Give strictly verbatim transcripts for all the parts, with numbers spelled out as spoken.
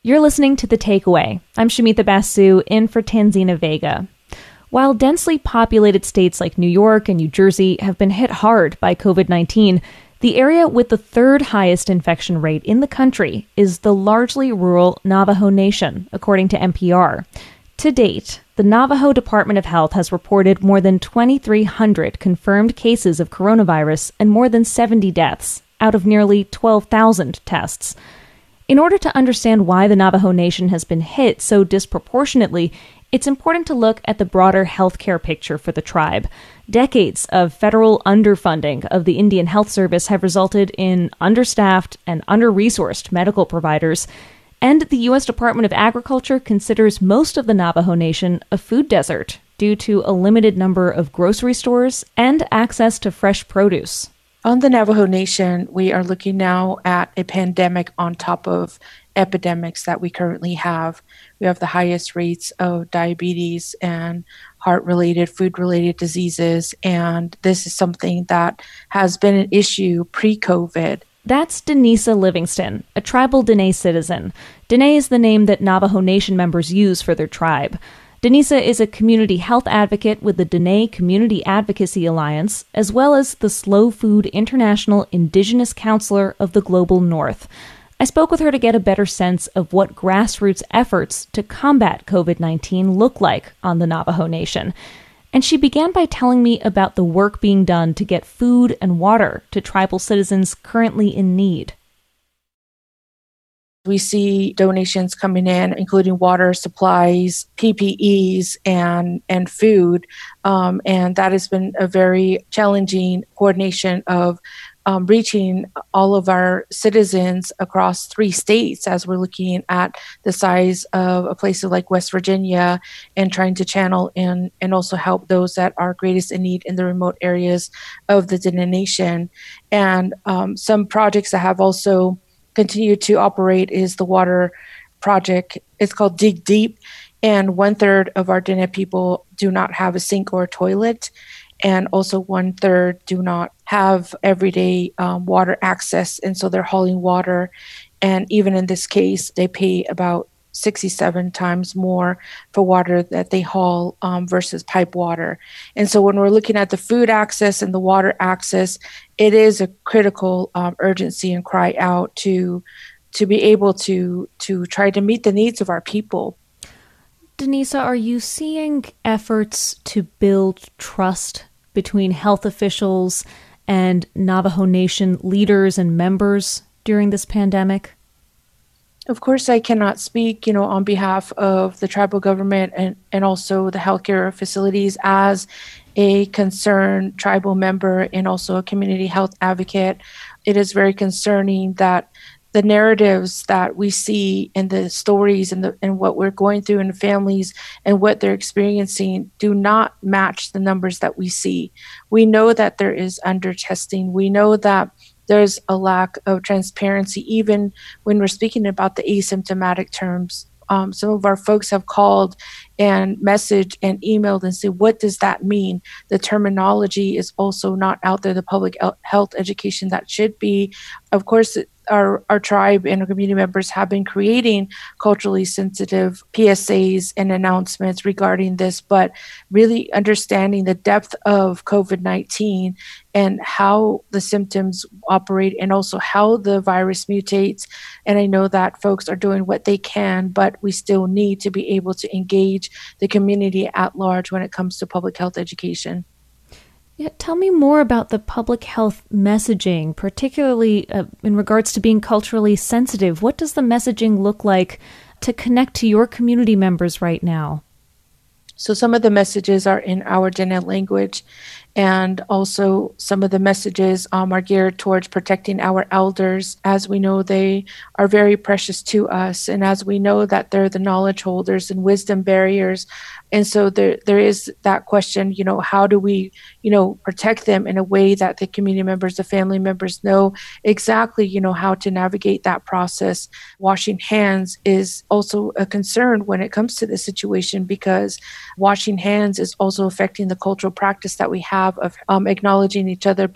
You're listening to The Takeaway. I'm Shamitha Basu, in for Tanzina Vega. While densely populated states like New York and New Jersey have been hit hard by covid nineteen, the area with the third highest infection rate in the country is the largely rural Navajo Nation, according to N P R. To date, the Navajo Department of Health has reported more than twenty-three hundred confirmed cases of coronavirus and more than seventy deaths, out of nearly twelve thousand tests. In order to understand why the Navajo Nation has been hit so disproportionately, it's important to look at the broader healthcare picture for the tribe. Decades of federal underfunding of the Indian Health Service have resulted in understaffed and under-resourced medical providers, and the U S Department of Agriculture considers most of the Navajo Nation a food desert due to a limited number of grocery stores and access to fresh produce. On the Navajo Nation, we are looking now at a pandemic on top of epidemics that we currently have. We have the highest rates of diabetes and heart-related, food-related diseases, and this is something that has been an issue pre-COVID. That's Denisa Livingston, a tribal Dene citizen. Dene is the name that Navajo Nation members use for their tribe. Denisa is a community health advocate with the Dene Community Advocacy Alliance, as well as the Slow Food International Indigenous Counselor of the Global North. I spoke with her to get a better sense of what grassroots efforts to combat covid nineteen look like on the Navajo Nation. And she began by telling me about the work being done to get food and water to tribal citizens currently in need. We see donations coming in, including water, supplies, P P Es, and, and food. Um, and that has been a very challenging coordination of Um, reaching all of our citizens across three states as we're looking at the size of a place like West Virginia and trying to channel in and also help those that are greatest in need in the remote areas of the Dene Nation. And um, some projects that have also continued to operate is the water project. It's called Dig Deep, and one third of our Dene people do not have a sink or a toilet. And also one third do not have everyday um, water access. And so they're hauling water. And even in this case, they pay about sixty-seven times more for water that they haul um, versus pipe water. And so when we're looking at the food access and the water access, it is a critical um, urgency and cry out to to be able to to try to meet the needs of our people. Denisa, are you seeing efforts to build trust between health officials and Navajo Nation leaders and members during this pandemic? Of course, I cannot speak, you know, on behalf of the tribal government and, and also the healthcare facilities as a concerned tribal member and also a community health advocate. It is very concerning that the narratives that we see and the stories and the and what we're going through in families and what they're experiencing do not match the numbers that we see. We know that there is under testing. We know that there's a lack of transparency, even when we're speaking about the asymptomatic terms. Um, some of our folks have called and messaged and emailed and said, what does that mean? The terminology is also not out there, the public health education that should be. Of course, our, our tribe and our community members have been creating culturally sensitive P S As and announcements regarding this, but really understanding the depth of covid nineteen and how the symptoms operate and also how the virus mutates. And I know that folks are doing what they can, but we still need to be able to engage the community at large when it comes to public health education. Yeah, tell me more about the public health messaging, particularly uh, in regards to being culturally sensitive. What does the messaging look like to connect to your community members right now? So some of the messages are in our Dene language, and also some of the messages um, are geared towards protecting our elders, as we know they are very precious to us, and as we know that they're the knowledge holders and wisdom barriers. And so there there is that question, you know, how do we, you know, protect them in a way that the community members, the family members know exactly, you know, how to navigate that process. Washing hands is also a concern when it comes to this situation, because washing hands is also affecting the cultural practice that we have of um, acknowledging each other by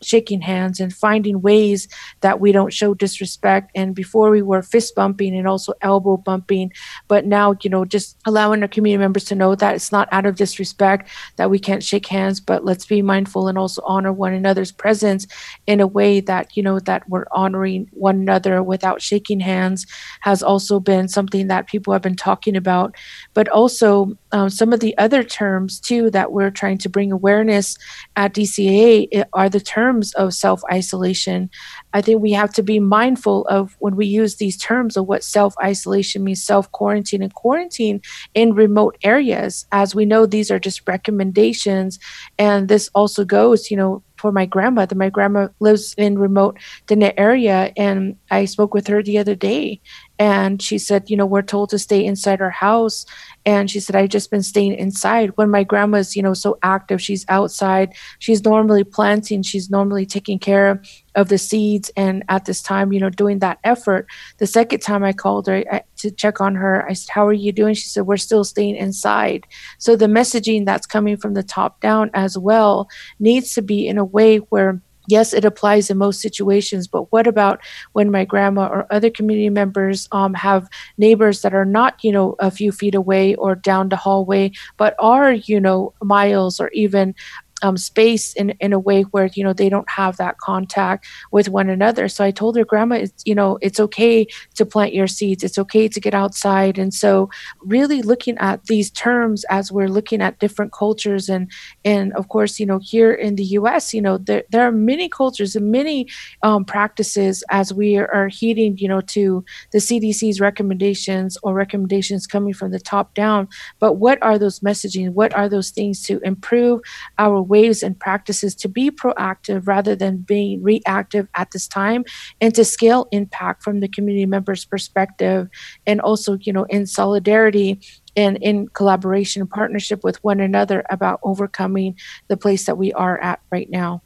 shaking hands and finding ways that we don't show disrespect. And before we were fist bumping and also elbow bumping, but now, you know, just allowing our community members to know that it's not out of disrespect that we can't shake hands, but let's be mindful and also honor one another's presence in a way that, you know, that we're honoring one another without shaking hands has also been something that people have been talking about. But also um, some of the other terms too that we're trying to bring awareness at D C A are the terms of self-isolation. I think we have to be mindful of when we use these terms of what self-isolation means, self-quarantine and quarantine in remote areas. As we know, these are just recommendations. And this also goes, you know, for my grandmother. My grandma lives in remote Dene area, and I spoke with her the other day, and she said, you know, we're told to stay inside our house. And she said, I've just been staying inside. When my grandma's, you know, so active, she's outside, she's normally planting, she's normally taking care of the seeds. And at this time, you know, doing that effort. The second time I called her I, to check on her, I said, how are you doing? She said, we're still staying inside. So the messaging that's coming from the top down as well needs to be in a way where, yes, it applies in most situations, but what about when my grandma or other community members um, have neighbors that are not, you know, a few feet away or down the hallway, but are, you know, miles or even Um, space in, in a way where, you know, they don't have that contact with one another. So I told her, Grandma, it's, you know, it's okay to plant your seeds. It's okay to get outside. And so really looking at these terms as we're looking at different cultures. And, and of course, you know, here in the U S, you know, there, there are many cultures and many um, practices as we are heeding, you know, to the C D C's recommendations or recommendations coming from the top down. But what are those messaging? What are those things to improve our ways and practices to be proactive rather than being reactive at this time, and to scale impact from the community members' perspective, and also, you know, in solidarity and in collaboration and partnership with one another about overcoming the place that we are at right now.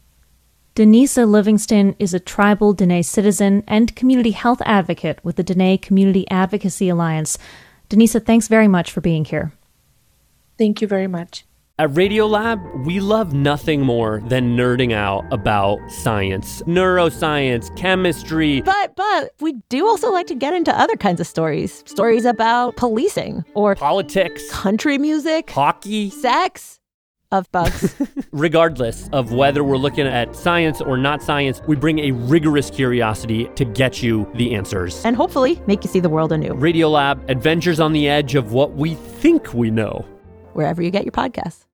Denisa Livingston is a tribal Dene citizen and community health advocate with the Dene Community Advocacy Alliance. Denisa, thanks very much for being here. Thank you very much. At Radiolab, we love nothing more than nerding out about science, neuroscience, chemistry. But, but we do also like to get into other kinds of stories. Stories about policing or politics, country music, hockey, sex, of bugs. Regardless of whether we're looking at science or not science, we bring a rigorous curiosity to get you the answers. And hopefully make you see the world anew. Radiolab, adventures on the edge of what we think we know. Wherever you get your podcasts.